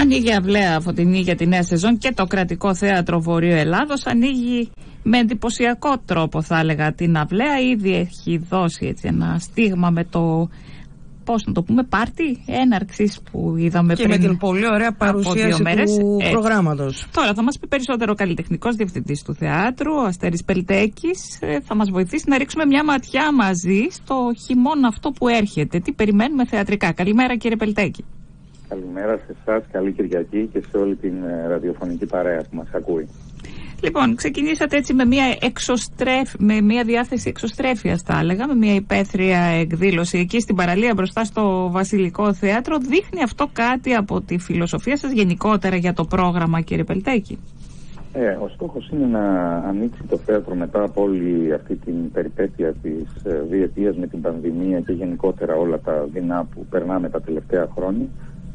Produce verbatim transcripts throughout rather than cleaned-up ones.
Ανοίγει αυλαία φωτεινή για τη νέα σεζόν και το Κρατικό Θέατρο Βορείου Ελλάδος ανοίγει με εντυπωσιακό τρόπο, θα έλεγα, την αυλαία. Ήδη έχει δώσει έτσι ένα στίγμα με το, πώς να το πούμε, πάρτι έναρξης που είδαμε και πριν. Και με την πολύ ωραία παρουσίαση του ε, προγράμματος. Τώρα θα μας πει περισσότερο ο καλλιτεχνικός διευθυντής του θεάτρου, ο Αστέρης Πελτέκης. Ε, θα μας βοηθήσει να ρίξουμε μια ματιά μαζί στο χειμώνα αυτό που έρχεται. Τι περιμένουμε θεατρικά. Καλημέρα, κύριε Πελτέκη. Καλημέρα σε εσάς, καλή Κυριακή και σε όλη την ε, ραδιοφωνική παρέα που μας ακούει. Λοιπόν, ξεκινήσατε έτσι με μια, εξωστρέφ, με μια διάθεση εξωστρέφειας, θα έλεγα, με μια υπαίθρια εκδήλωση εκεί στην παραλία μπροστά στο Βασιλικό Θέατρο. Δείχνει αυτό κάτι από τη φιλοσοφία σας γενικότερα για το πρόγραμμα, κύριε Πελτέκη? Ε, ο στόχος είναι να ανοίξει το θέατρο μετά από όλη αυτή την περιπέτεια της ε, διετίας με την πανδημία και γενικότερα όλα τα δεινά που περνάμε τα τελευταία χρόνια.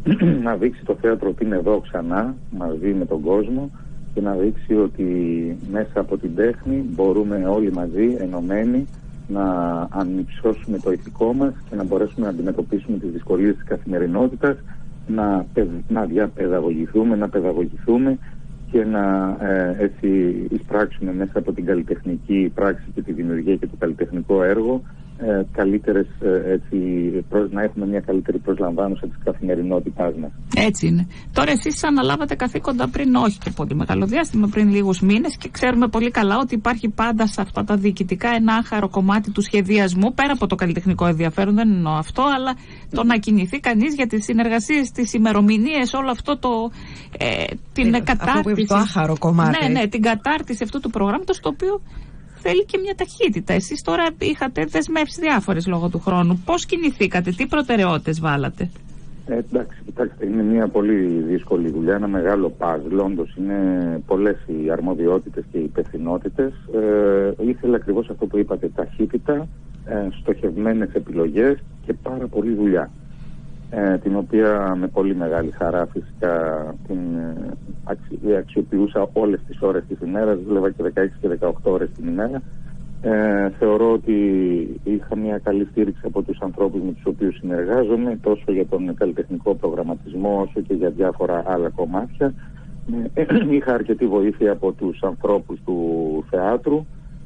Να δείξει το θέατρο ότι είναι εδώ ξανά μαζί με τον κόσμο και να δείξει ότι μέσα από την τέχνη μπορούμε όλοι μαζί ενωμένοι να ανυψώσουμε το ηθικό μας και να μπορέσουμε να αντιμετωπίσουμε τις δυσκολίες της καθημερινότητας, να, να διαπαιδαγωγηθούμε, να παιδαγωγηθούμε και να ε, έτσι εισπράξουμε μέσα από την καλλιτεχνική πράξη και τη δημιουργία και το καλλιτεχνικό έργο ε, καλύτερες, ε, έτσι, προς, να έχουμε μια καλύτερη προσλαμβάνωση της καθημερινότητάς μας. Έτσι είναι. Τώρα εσείς αναλάβατε καθήκοντα πριν όχι και πολύ μεγάλο διάστημα, πριν λίγους μήνες, και ξέρουμε πολύ καλά ότι υπάρχει πάντα σε αυτά τα διοικητικά ένα άχαρο κομμάτι του σχεδιασμού, πέρα από το καλλιτεχνικό ενδιαφέρον, δεν εννοώ αυτό, αλλά το να κινηθεί κανείς για τις συνεργασίες, τις ημερομηνίες, όλο αυτό το, ε, την ε, κατάρτιση. Το άχαρο κομμάτι. Ναι, ναι, την κατάρτιση αυτού του προγράμματος, το οποίο θέλει και μια ταχύτητα. Εσείς τώρα είχατε δεσμεύσει διάφορες λόγω του χρόνου. Πώς κινηθήκατε, τι προτεραιότητες βάλατε? Ε, εντάξει, κοιτάξτε, είναι μια πολύ δύσκολη δουλειά, ένα μεγάλο παζλ. Όντως είναι πολλές οι αρμοδιότητες και οι υπευθυνότητες. Ε, ήθελα ακριβώς αυτό που είπατε, ταχύτητα, ε, στοχευμένες επιλογές και πάρα πολλή δουλειά. Ε, την οποία με πολύ μεγάλη χαρά φυσικά την ε, αξι, αξιοποιούσα όλες τις ώρες της ημέρας, δούλευα και δεκαέξι και δεκαοκτώ ώρες την ημέρα. Ε, θεωρώ ότι είχα μια καλή στήριξη από τους ανθρώπους με τους οποίους συνεργάζομαι, τόσο για τον καλλιτεχνικό προγραμματισμό όσο και για διάφορα άλλα κομμάτια. Ε, είχα αρκετή βοήθεια από τους ανθρώπους του θεάτρου.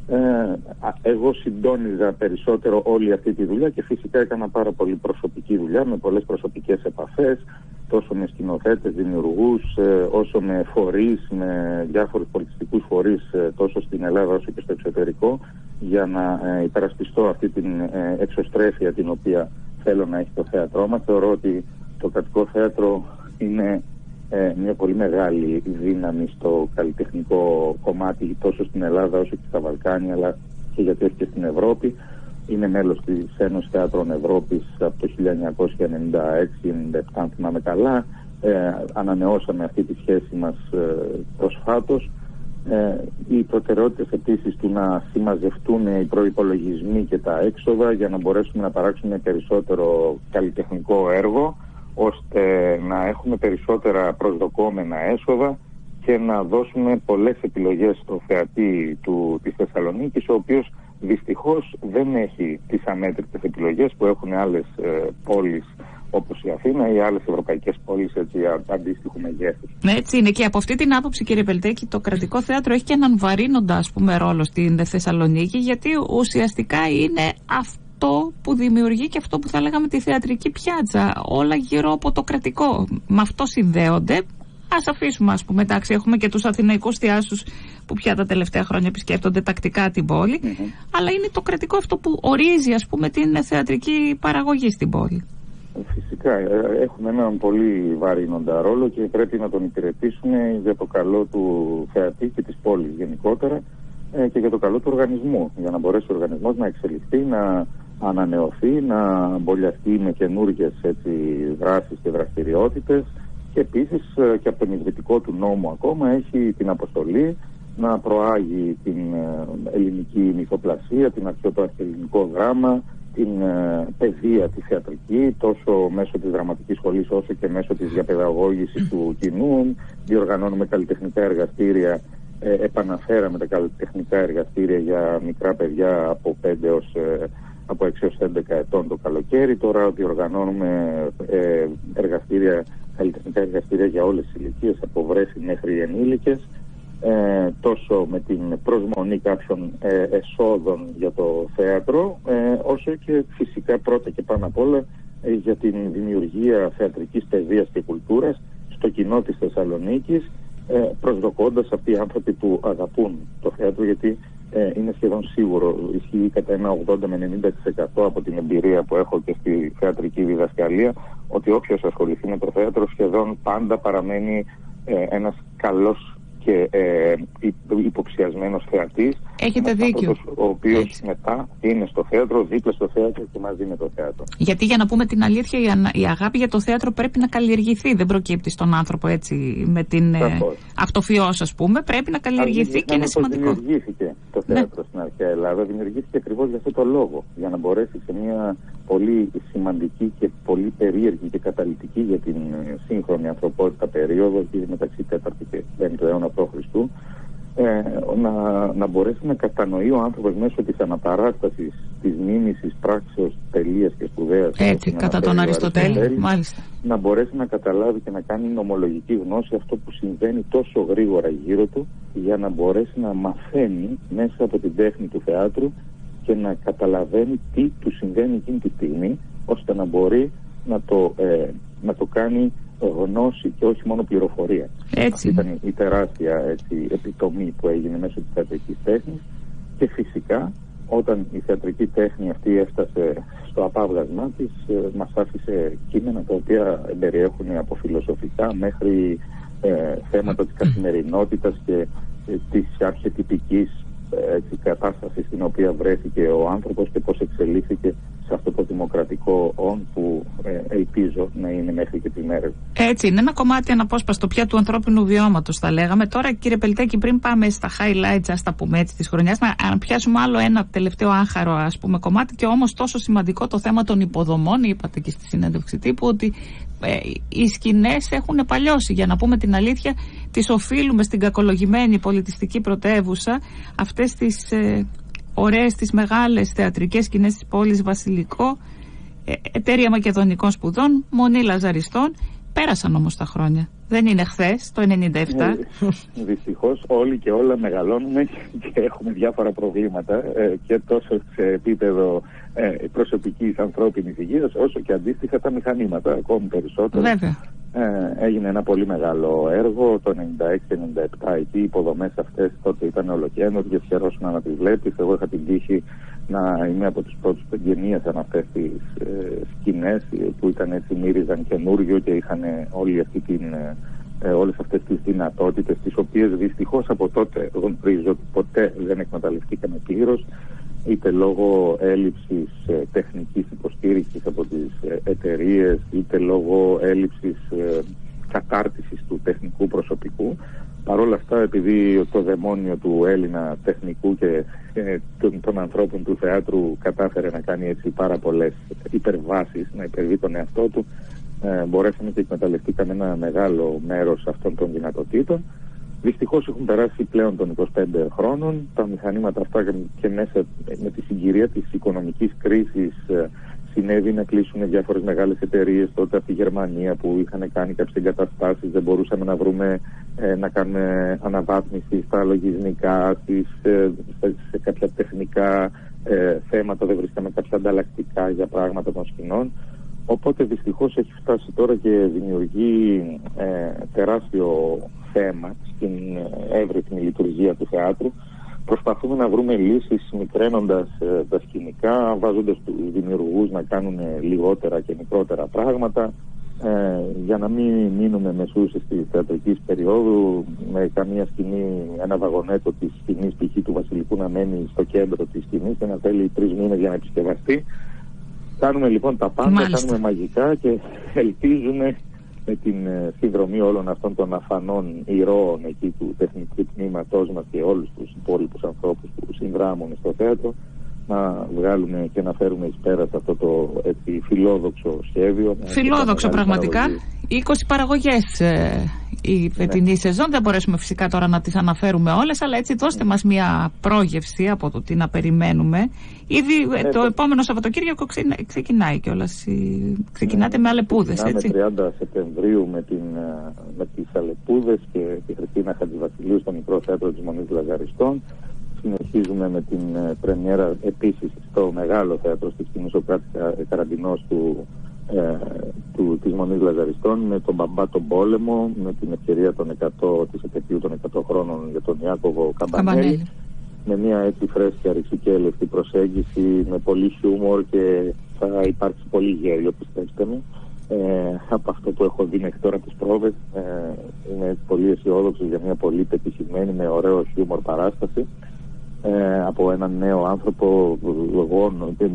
Ε, εγώ συντόνιζα περισσότερο όλη αυτή τη δουλειά και φυσικά έκανα πάρα πολύ προσωπική δουλειά με πολλές προσωπικές επαφές, τόσο με σκηνοθέτες, δημιουργούς, ε, όσο με φορείς, με διάφορους πολιτιστικούς φορείς, ε, τόσο στην Ελλάδα όσο και στο εξωτερικό, για να ε, υπερασπιστώ αυτή την ε, εξωστρέφεια την οποία θέλω να έχει το θέατρό μας. Θεωρώ ότι το Κρατικό Θέατρο είναι Ε, μια πολύ μεγάλη δύναμη στο καλλιτεχνικό κομμάτι, τόσο στην Ελλάδα όσο και στα Βαλκάνια, αλλά και γιατί όχι και στην Ευρώπη. Είναι μέλος της Ένωσης Θεάτρων Ευρώπης από το χίλια εννιακόσια ενενήντα έξι ενενήντα επτά, αν θυμάμαι καλά. Ε, ανανεώσαμε αυτή τη σχέση μας ε, προσφάτως. Ε, οι προτεραιότητες επίσης του να συμμαζευτούν οι προϋπολογισμοί και τα έξοδα για να μπορέσουμε να παράξουμε περισσότερο καλλιτεχνικό έργο, ώστε να έχουμε περισσότερα προσδοκόμενα έσοδα και να δώσουμε πολλές επιλογές στο θεατή του, της Θεσσαλονίκης, ο οποίος δυστυχώς δεν έχει τις αμέτρητες επιλογές που έχουν άλλες ε, πόλεις όπως η Αθήνα ή άλλες ευρωπαϊκές πόλεις έτσι, αντίστοιχου μεγέθους. Έτσι είναι, και από αυτή την άποψη, κύριε Πελτέκη, το Κρατικό Θέατρο έχει και έναν βαρύνοντα, ας πούμε, ρόλο στην Θεσσαλονίκη, γιατί ουσιαστικά είναι αυτό που δημιουργεί και αυτό που θα λέγαμε τη θεατρική πιάτσα, όλα γύρω από το κρατικό. Με αυτό συνδέονται. Ας αφήσουμε, ας πούμε, εντάξει, έχουμε και τους αθηναϊκούς θεάσους που πια τα τελευταία χρόνια επισκέπτονται τακτικά την πόλη, mm-hmm. αλλά είναι το κρατικό αυτό που ορίζει, ας πούμε, την θεατρική παραγωγή στην πόλη. Φυσικά, έχουμε έναν πολύ βαρύνοντα ρόλο και πρέπει να τον υπηρετήσουμε για το καλό του θεατή και της πόλης γενικότερα ε, και για το καλό του οργανισμού, για να μπορέσει ο οργανισμός να εξελιχθεί, να ανανεωθεί, να μπολιαστεί με καινούργιες έτσι, δράσεις και δραστηριότητες, και επίσης και από τον ιδρυτικό του νόμο ακόμα έχει την αποστολή να προάγει την ελληνική μυθοπλασία, την αρχαίο το αρχαιοελληνικό δράμα, την παιδεία τη θεατρική, τόσο μέσω της δραματικής σχολής όσο και μέσω της διαπαιδαγώγησης του κοινού. Διοργανώνουμε καλλιτεχνικά εργαστήρια, ε, επαναφέραμε τα καλλιτεχνικά εργαστήρια για μικρά παιδιά από πέντε έως από έξι έως έντεκα ετών το καλοκαίρι. Τώρα διοργανώνουμε ε, εργαστήρια καλλιτεχνικά εργαστήρια για όλες τις ηλικίες, από βρέφη μέχρι ενήλικες, ε, τόσο με την προσμονή κάποιων ε, εσόδων για το θέατρο, ε, όσο και φυσικά πρώτα και πάνω απ' όλα ε, για την δημιουργία θεατρικής παιδείας και κουλτούρας στο κοινό της Θεσσαλονίκης, ε, προσδοκώντας αυτοί οι άνθρωποι που αγαπούν το θέατρο, γιατί ε, είναι σχεδόν σίγουρο, ισχύει κατά ένα ογδόντα με ενενήντα τοις εκατό από την εμπειρία που έχω και στη θεατρική διδασκαλία, ότι όποιος ασχοληθεί με το θέατρο σχεδόν πάντα παραμένει ε, ένας καλός και ε, υποψιασμένος θεατής. Έχετε δίκιο. Ο οποίος έτσι μετά είναι στο θέατρο, δίπλα στο θέατρο και μαζί με το θέατρο. Γιατί για να πούμε την αλήθεια, η, ανα... η αγάπη για το θέατρο πρέπει να καλλιεργηθεί. Δεν προκύπτει στον άνθρωπο έτσι με την ε, αυτοφιώς, ας πούμε. Πρέπει να καλλιεργηθεί και είναι σημαντικό. Δημιουργήθηκε το θέατρο ναι. στην αρχαία Ελλάδα. Δημιουργήθηκε ακριβώς για αυτό το λόγο. Για να μπορέσει σε μια πολύ σημαντική και πολύ περίεργη και καταλυτική για την σύγχρονη ανθρωπότητα περίοδο, μεταξύ τέταρτου και πέμπτου αιώνα π.Χ., ε, να, να μπορέσει να κατανοεί ο άνθρωπος μέσω της αναπαράστασης της μίμησης πράξεως τελείας και σπουδαίας. Έτσι, κατά τον Αριστοτέλη, μάλιστα. Να μπορέσει να καταλάβει και να κάνει νομολογική γνώση αυτό που συμβαίνει τόσο γρήγορα γύρω του, για να μπορέσει να μαθαίνει μέσα από την τέχνη του θεάτρου και να καταλαβαίνει τι του συμβαίνει εκείνη τη στιγμή, ώστε να μπορεί να το, ε, να το κάνει γνώση και όχι μόνο πληροφορία. Έτσι. Ήταν η τεράστια έτσι, επιτομή που έγινε μέσω της θεατρικής τέχνης, και φυσικά όταν η θεατρική τέχνη αυτή έφτασε στο απάβγασμά της, ε, μας άφησε κείμενα τα οποία περιέχουν από φιλοσοφικά μέχρι ε, θέματα της καθημερινότητας και ε, της αρχετυπικής έτσι, κατάσταση στην οποία βρέθηκε ο άνθρωπος και πώς εξελίχθηκε σε αυτό το δημοκρατικό όν που ε, ελπίζω να είναι μέχρι και τη μέρα. Έτσι, είναι ένα κομμάτι αναπόσπαστο πια του ανθρώπινου βιώματος, θα λέγαμε. Τώρα, κύριε Πελτέκη, πριν πάμε στα highlights, ας τα πούμε έτσι, της χρονιάς, να πιάσουμε άλλο ένα τελευταίο άχαρο, ας πούμε, κομμάτι, και όμως τόσο σημαντικό το θέμα των υποδομών. Είπατε και στη συνέντευξη τύπου ότι ε, οι σκηνές έχουν παλιώσει. Για να πούμε την αλήθεια, τις οφείλουμε στην κακολογημένη πολιτιστική πρωτεύουσα αυτές τις ε, ωραίες, τις μεγάλες θεατρικές σκηνές της πόλης, Βασιλικό, ε, Εταιρεία Μακεδονικών Σπουδών, Μονή Λαζαριστών. Πέρασαν όμως τα χρόνια. Δεν είναι χθες, το ενενήντα επτά. Ε, δυστυχώς όλοι και όλα μεγαλώνουμε και έχουμε διάφορα προβλήματα, ε, και τόσο σε επίπεδο ε, προσωπικής ανθρώπινης υγείας, όσο και αντίστοιχα τα μηχανήματα, ακόμη περισσότερο. Βέβαια. Ε, έγινε ένα πολύ μεγάλο έργο το ενενήντα έξι ενενήντα επτά, εκεί οι υποδομές αυτές τότε ήταν ολοκαίνουργιες, χαιρόσουνα να τις βλέπεις. Εγώ είχα την τύχη να είμαι από τους πρώτους που εγγενίασαν αυτές τις ε, σκηνές που ήταν έτσι, μύριζαν καινούργιο και είχαν όλη αυτή την, ε, όλες αυτές τις δυνατότητες, τις οποίες δυστυχώς από τότε γνωρίζω ότι ποτέ δεν εκμεταλλευτήκαμε πλήρως, είτε λόγω έλλειψης ε, τεχνικής υποστήριξης από τις ε, εταιρείες, είτε λόγω έλλειψης ε, κατάρτισης του τεχνικού προσωπικού. Παρ' όλα αυτά, επειδή το δαιμόνιο του Έλληνα τεχνικού και ε, των, των ανθρώπων του θεάτρου κατάφερε να κάνει έτσι πάρα πολλές υπερβάσεις, να υπερβεί τον εαυτό του, ε, μπορέσαμε και εκμεταλλευτήκαμε ένα μεγάλο μέρος αυτών των δυνατοτήτων. Δυστυχώς έχουν περάσει πλέον των είκοσι πέντε χρόνων. Τα μηχανήματα αυτά και μέσα με τη συγκυρία της οικονομικής κρίσης ε, συνέβη να κλείσουν διάφορες μεγάλες εταιρείες τότε από τη Γερμανία που είχαν κάνει κάποιες εγκαταστάσεις. Δεν μπορούσαμε να βρούμε, ε, να κάνουμε αναβάθμιση στα λογισμικά, στις, ε, σε κάποια τεχνικά ε, θέματα. Δεν βρίσκαμε κάποια ανταλλακτικά για πράγματα των σκηνών. Οπότε δυστυχώς έχει φτάσει τώρα και δημιουργεί ε, τεράστιο θέμα στην εύρυθμη λειτουργία του θεάτρου. Προσπαθούμε να βρούμε λύσεις μικραίνοντας ε, τα σκηνικά, βάζοντας τους δημιουργούς να κάνουν λιγότερα και μικρότερα πράγματα, ε, για να μην μείνουμε μεσούσες της θεατρικής περίοδου με καμία σκηνή, ένα βαγονέτο της σκηνής π.χ. του Βασιλικού να μένει στο κέντρο της σκηνής και να θέλει τρεις μήνες για να επισκευαστεί. Κάνουμε λοιπόν τα πάντα, Μάλιστα. κάνουμε μαγικά και ελπίζουμε με την συνδρομή όλων αυτών των αφανών ηρώων εκεί του τεχνικού τμήματός μας και όλους τους υπόλοιπους ανθρώπους που συνδράμουν στο θέατρο, να βγάλουμε και να φέρουμε εις πέρα σε αυτό το έτσι, φιλόδοξο σχέδιο. Φιλόδοξο πραγματικά. είκοσι παραγωγές ε, η φετινή ναι. σεζόν. Δεν μπορέσουμε φυσικά τώρα να τις αναφέρουμε όλες, αλλά έτσι δώστε ναι. μας μια πρόγευση από το τι να περιμένουμε. Ήδη ναι, το ναι. επόμενο Σαββατοκύριακο ξεκινάει κιόλας. Ξεκινάτε ναι. με Αλεπούδες, έτσι. τριάντα Σεπτεμβρίου με, την, με τις Αλεπούδες και τη Χριστίνα Χατζηβασιλείου στο Μικρό Θέατρο της Μονής Λαζαριστών. Συνεχίζουμε με την πρεμιέρα επίσης στο Μεγάλο Θέατρο στη Σκηνή Σωκράτης Καραντινός του, ε, του, της Μονής Λαζαριστών, με τον Μπαμπά τον Πόλεμο, με την ευκαιρία των εκατό, της επαιτίου των εκατό χρόνων για τον Ιάκωβο Καμπανέλη, με μια έτσι φρέσκια ρηξικέλευτη προσέγγιση, με πολύ χιούμορ και θα υπάρξει πολύ γέλιο, πιστέψτε με. Ε, από αυτό που έχω δει μέχρι τώρα τις πρόβες, ε, είμαι πολύ αισιόδοξος για μια πολύ πετυχημένη με ωραίο χιούμορ παράσταση. Ε, από έναν νέο άνθρωπο, εγώ,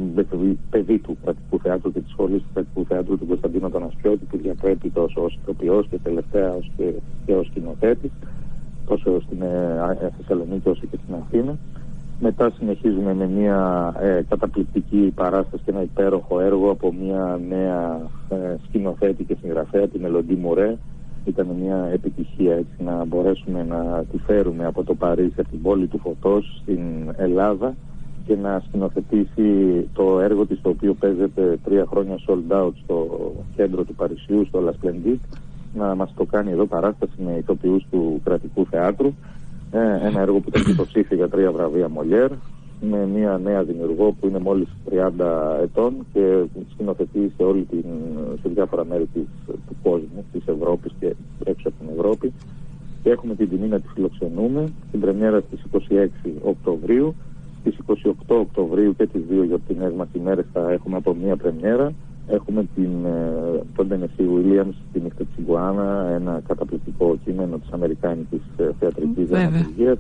παιδί του Κρατικού Θεάτρου και της σχολής του Κρατικού Θεάτρου, του Κωνσταντίνο Τανασπιώτη, που διατρέπει τόσο ως ηθοποιός και τελευταία ως και, και ως σκηνοθέτης, τόσο στην ε, Θεσσαλονίκη όσο και στην Αθήνα. Μετά συνεχίζουμε με μια ε, καταπληκτική παράσταση και ένα υπέροχο έργο από μια νέα ε, σκηνοθέτη και συγγραφέα, την Ελοντή Μουρέ. Ήταν μια επιτυχία έτσι να μπορέσουμε να τη φέρουμε από το Παρίσι, από την πόλη του φωτός στην Ελλάδα και να σκηνοθετήσει το έργο της, το οποίο παίζεται τρία χρόνια sold out στο κέντρο του Παρισιού, στο La Splendide, να μας το κάνει εδώ παράσταση με ηθοποιούς του Κρατικού Θεάτρου. Ε, ένα έργο που ήταν υποψήφιο για τρία βραβεία Μολιέρ, με μια νέα δημιουργό που είναι μόλις τριάντα ετών και σκηνοθετεί σε, όλη την, σε διάφορα μέρη της, του κόσμου, της Ευρώπης και έξω από την Ευρώπη. Και έχουμε την τιμή να τη φιλοξενούμε στην πρεμιέρα στις είκοσι έξι Οκτωβρίου. Στις είκοσι οκτώ Οκτωβρίου και τις δύο γιορτινές μας ημέρες θα έχουμε από μία πρεμιέρα. Έχουμε την, τον Τένεσι Ουίλιαμς, τη Νύχτα της Ιγκουάνα, ένα καταπληκτικό κείμενο της αμερικάνικης θεατρικής δραματουργίας,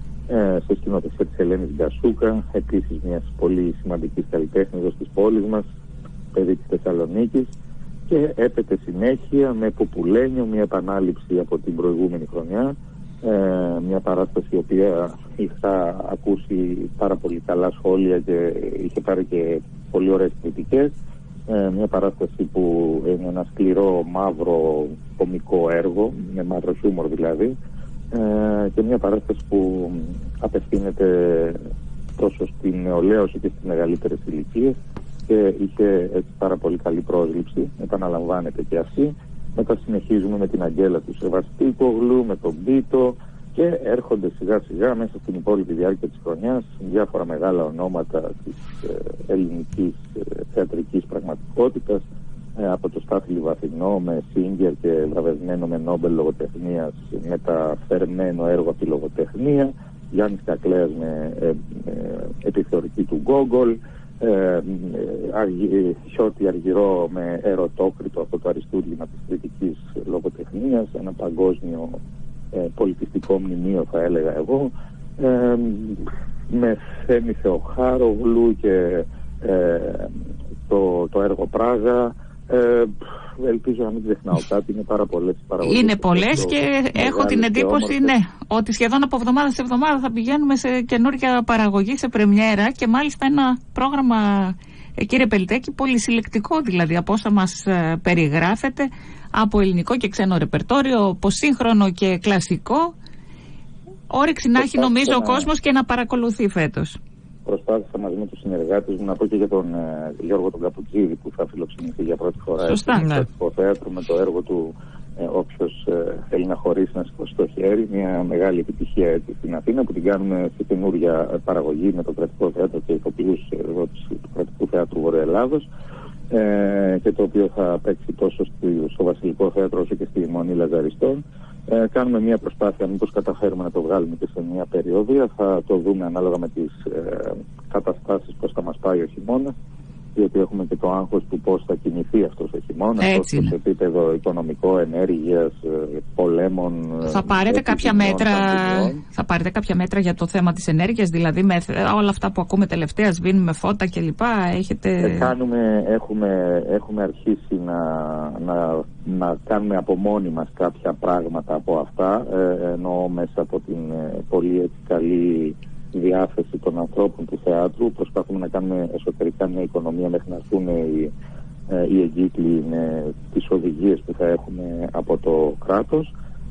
ε, σε σκηνοθεσία της Ελένης Γκασούκα, επίσης μιας πολύ σημαντικής καλλιτέχνης εδώ της πόλης μας, παιδί της Θεσσαλονίκης. Και έπεται συνέχεια με Ποπουλένιο, μια επανάληψη από την προηγούμενη χρονιά, ε, μια παράσταση η οποία είχα ακούσει πάρα πολύ καλά σχόλια και είχε πάρει και πολύ ωραίες κριτικές. Ε, μια παράσταση που είναι ένα σκληρό μαύρο κωμικό έργο, με μαύρο χιούμορ δηλαδή, ε, και μια παράσταση που απευθύνεται τόσο στην νεολαία όσο και στις μεγαλύτερες ηλικίες και είχε έτσι πάρα πολύ καλή πρόσληψη, επαναλαμβάνεται και αυτή. Μετά συνεχίζουμε με την Αγγέλα του Σεβαστίκογλου, με τον Πίτο και έρχονται σιγά σιγά μέσα στην υπόλοιπη διάρκεια της χρονιάς διάφορα μεγάλα ονόματα της ε, ελληνικής ε, θεατρικής πραγματικότητας, ε, από το Στάθη Λιβαθινό με Σίγκερ και βραβευμένο με Νόμπελ λογοτεχνίας, μεταφερμένο έργο από τη λογοτεχνία, Γιάννης Κακλέας με ε, ε, επιθεωρική του Γκόγκολ, ε, αργυ, Χιώτη Αργυρό με ερωτόκριτο από το αριστούργημα της κριτικής λογοτεχνίας, ένα παγκόσμιο ε, πολιτιστικό μνημείο θα έλεγα εγώ, ε, με Θέμη Θεοχάρογλου και ε, το, το έργο Πράγα. Ε, ελπίζω να μην ξεχνάω κάτι, είναι πάρα πολλές παραγωγές. Είναι πολλές και έχω την εντύπωση ναι, ότι σχεδόν από εβδομάδα σε εβδομάδα θα πηγαίνουμε σε καινούργια παραγωγή, σε πρεμιέρα, και μάλιστα ένα πρόγραμμα, ε, κύριε Πελτέκη, πολύ συλλεκτικό δηλαδή από όσα μας ε, περιγράφετε, από ελληνικό και ξένο ρεπερτόριο, από σύγχρονο και κλασικό. Όρεξη να έχει νομίζω να... ο κόσμος και να παρακολουθεί φέτος. Προσπάθησα μαζί με τους συνεργάτες μου να πω και για τον ε, Γιώργο τον Καπουτζίδη, που θα φιλοξενηθεί για πρώτη φορά Σωστά, στο ναι. Κρατικό Θέατρο με το έργο του ε, «Όποιος ε, θέλει να χωρίσει να σηκώσει το χέρι», μια μεγάλη επιτυχία έτσι στην Αθήνα που την κάνουμε σε καινούρια παραγωγή με το Κρατικό Θέατρο και ηθοποιούς ε, του Κρατικού Θεάτρου Βορειοελλάδος, ε, και το οποίο θα παίξει τόσο στο Βασιλικό Θέατρο όσο και στη Μονή Λαζαριστών. Ε, κάνουμε μια προσπάθεια, μήπως καταφέρουμε να το βγάλουμε και σε μια περιοδία. Θα το δούμε ανάλογα με τις ε, καταστάσεις πώς θα μας πάει ο χειμώνας, διότι έχουμε και το άγχος του πώς θα κινηθεί αυτός ο χειμώνας, τόσο σε επίπεδο οικονομικό, ενέργειας, πολέμων. Θα πάρετε κάποια μέτρα, θα πάρετε κάποια μέτρα για το θέμα της ενέργειας, δηλαδή με όλα αυτά που ακούμε τελευταία, σβήνουμε φώτα κλπ. Έχετε... Ε, κάνουμε, έχουμε, έχουμε αρχίσει να, να, να κάνουμε από μόνοι μας κάποια πράγματα από αυτά, ε, ενώ μέσα από την ε, πολύ έτσι, καλή διάθεση των ανθρώπων του θεάτρου προσπαθούμε να κάνουμε εσωτερικά μια οικονομία μέχρι να έρθουν οι, οι εγκύκλοι με τις οδηγίες που θα έχουμε από το κράτος,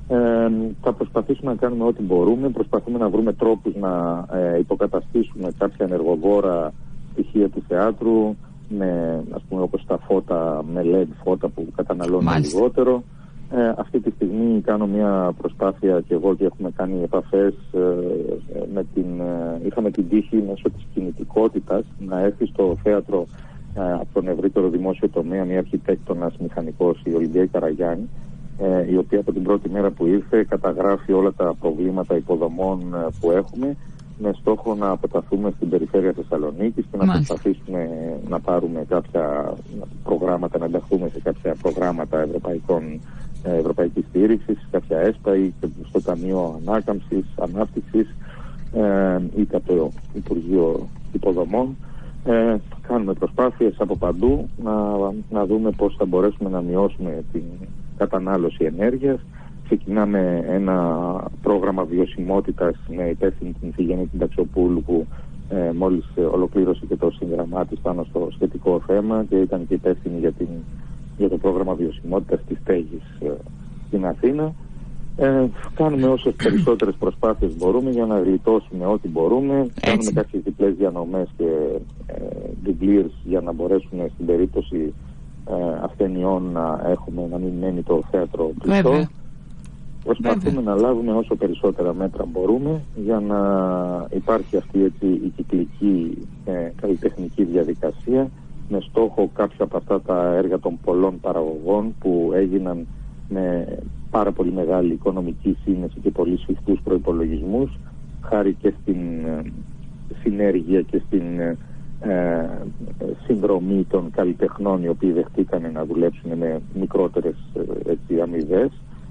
Ε, θα προσπαθήσουμε να κάνουμε ό,τι μπορούμε. Προσπαθούμε να βρούμε τρόπους να ε, υποκαταστήσουμε κάποια ενεργοβόρα στοιχεία του θεάτρου, με, ας πούμε, όπως τα φώτα με ελ ι ντι φώτα που καταναλώνουν Μάλιστα. λιγότερο. Ε, αυτή τη στιγμή κάνω μια προσπάθεια και εγώ και έχουμε κάνει επαφές ε, με την, ε, είχαμε την τύχη μέσω της κινητικότητας να έρθει στο θέατρο ε, από τον ευρύτερο δημόσιο τομέα μια αρχιτέκτονας μηχανικός, η Ολυμπία Καραγιάννη, ε, η οποία από την πρώτη μέρα που ήρθε καταγράφει όλα τα προβλήματα υποδομών ε, που έχουμε, με στόχο να αποταθούμε στην περιφέρεια Θεσσαλονίκης και να Μάλιστα. προσπαθήσουμε να πάρουμε κάποια προγράμματα, να ενταχθούμε σε κάποια προγράμματα ευρωπαϊκών, ευρωπαϊκής στήριξης, κάποια ΕΣΠΑ ή στο Ταμείο Ανάκαμψης, Ανάπτυξης ε, ή το Υπουργείο Υποδομών. Ε, κάνουμε προσπάθειες από παντού να, να δούμε πώς θα μπορέσουμε να μειώσουμε την κατανάλωση ενέργειας. Ξεκινάμε ένα πρόγραμμα βιωσιμότητας με υπεύθυνη την Φιγέννη την Ταξοπούλου, που ε, μόλις ολοκλήρωσε και το σύγγραμμά της πάνω στο σχετικό θέμα και ήταν και υπεύθυνη για, την, για το πρόγραμμα βιωσιμότητας της στέγης ε, στην Αθήνα. Ε, κάνουμε όσες περισσότερες προσπάθειες μπορούμε για να γλιτώσουμε ό,τι μπορούμε. Έτσι. Κάνουμε κάποιες διπλές διανομές και ε, ντουμπλίρς για να μπορέσουμε στην περίπτωση ε, ασθενειών να έχουμε, να μην μένει το θέατρο κλειστό. Προσπαθούμε Βέβαια. να λάβουμε όσο περισσότερα μέτρα μπορούμε για να υπάρχει αυτή έτσι, η κυκλική ε, καλλιτεχνική διαδικασία, με στόχο κάποια από αυτά τα έργα των πολλών παραγωγών που έγιναν με πάρα πολύ μεγάλη οικονομική σύνεση και πολύ σφιχτούς προϋπολογισμούς, χάρη και στην ε, συνέργεια και στην ε, ε, συνδρομή των καλλιτεχνών, οι οποίοι δεχτήκαν να δουλέψουν με μικρότερες ε, αμοιβές.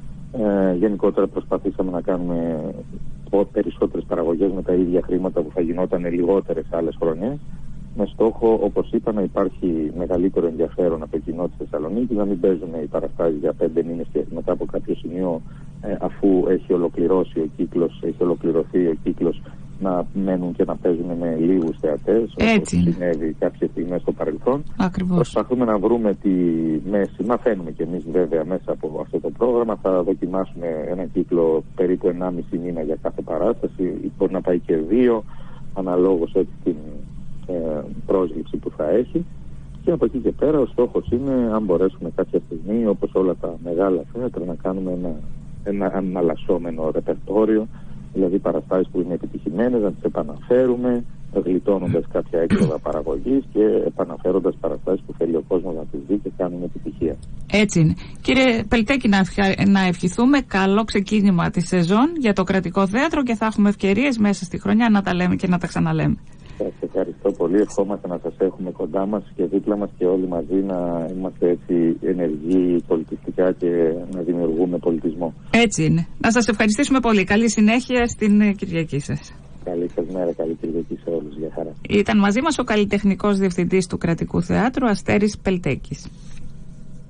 Ε, γενικότερα προσπαθήσαμε να κάνουμε περισσότερες παραγωγές με τα ίδια χρήματα που θα γινόταν λιγότερες άλλες χρονιές, με στόχο, όπως είπα, να υπάρχει μεγαλύτερο ενδιαφέρον από το κοινό της Θεσσαλονίκης, να μην παίζουν οι παραστάσεις για πέντε μήνες και μετά από κάποιο σημείο, ε, αφού έχει ολοκληρώσει ο κύκλος, έχει ολοκληρωθεί ο κύκλος, να μένουν και να παίζουν με λίγους θεατές, όπως συνέβη κάποιες στιγμές στο παρελθόν. Ακριβώς. Προσπαθούμε να βρούμε τη μέση, μαθαίνουμε και εμείς βέβαια μέσα από αυτό το πρόγραμμα. Θα δοκιμάσουμε ένα κύκλο περίπου ενάμιση μήνα για κάθε παράσταση, μπορεί να πάει και δύο, αναλόγως έτσι την ε, πρόσληψη που θα έχει. Και από εκεί και πέρα ο στόχος είναι, αν μπορέσουμε κάποια στιγμή, όπως όλα τα μεγάλα θέατρα, να κάνουμε ένα, ένα αναλασσόμενο ρεπερτόριο, δηλαδή παραστάσεις που είναι επιτυχημένες, να τις επαναφέρουμε, γλιτώνοντας κάποια έξοδα παραγωγής και επαναφέροντας παραστάσεις που θέλει ο κόσμος να τις δει και κάνουν επιτυχία. Έτσι είναι. Κύριε Πελτέκη, να, ευχα... να ευχηθούμε καλό ξεκίνημα της σεζόν για το Κρατικό Θέατρο και θα έχουμε ευκαιρίες μέσα στη χρονιά να τα λέμε και να τα ξαναλέμε. Σας ευχαριστώ πολύ. Ευχόμαστε να σας έχουμε κοντά μας και δίπλα μας και όλοι μαζί να είμαστε έτσι ενεργοί πολιτιστικά και να δημιουργούμε πολιτισμό. Έτσι είναι. Να σας ευχαριστήσουμε πολύ. Καλή συνέχεια στην Κυριακή σας. Καλή σας μέρα, καλή Κυριακή σε όλους. Για χαρά. Ήταν μαζί μας ο καλλιτεχνικός διευθυντής του Κρατικού Θεάτρου, Αστέρης Πελτέκης.